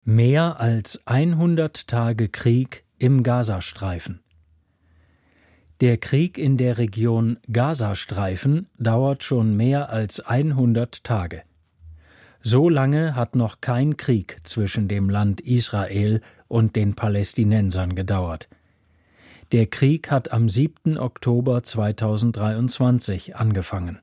Mehr als 100 Tage Krieg im Gazastreifen. Der Krieg in der Region Gazastreifen dauert schon mehr als 100 Tage. So lange hat noch kein Krieg zwischen dem Land Israel und den Palästinensern gedauert. Der Krieg hat am 7. Oktober 2023 angefangen.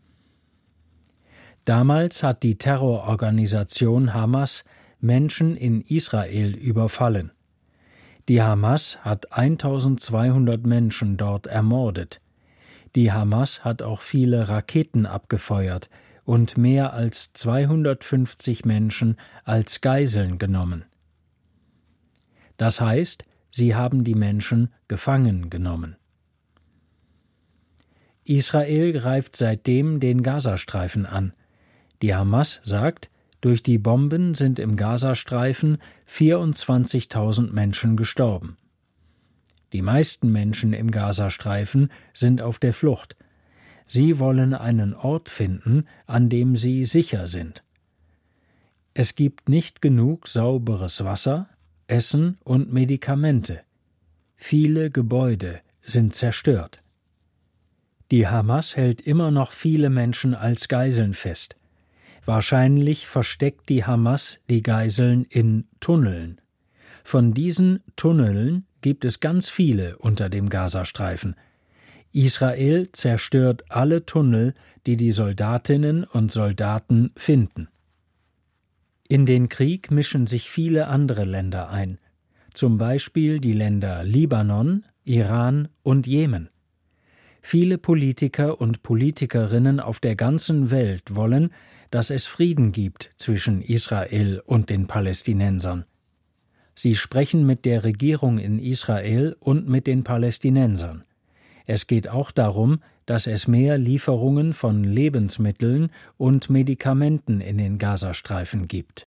Damals hat die Terrororganisation Hamas Menschen in Israel überfallen. Die Hamas hat 1200 Menschen dort ermordet. Die Hamas hat auch viele Raketen abgefeuert und mehr als 250 Menschen als Geiseln genommen. Das heißt, sie haben die Menschen gefangen genommen. Israel greift seitdem den Gazastreifen an. Die Hamas sagt, durch die Bomben sind im Gazastreifen 24.000 Menschen gestorben. Die meisten Menschen im Gazastreifen sind auf der Flucht. Sie wollen einen Ort finden, an dem sie sicher sind. Es gibt nicht genug sauberes Wasser, Essen und Medikamente. Viele Gebäude sind zerstört. Die Hamas hält immer noch viele Menschen als Geiseln fest. Wahrscheinlich versteckt die Hamas die Geiseln in Tunneln. Von diesen Tunneln gibt es ganz viele unter dem Gazastreifen. Israel zerstört alle Tunnel, die die Soldatinnen und Soldaten finden. In den Krieg mischen sich viele andere Länder ein, zum Beispiel die Länder Libanon, Iran und Jemen. Viele Politiker und Politikerinnen auf der ganzen Welt wollen, dass es Frieden gibt zwischen Israel und den Palästinensern. Sie sprechen mit der Regierung in Israel und mit den Palästinensern. Es geht auch darum, dass es mehr Lieferungen von Lebensmitteln und Medikamenten in den Gazastreifen gibt.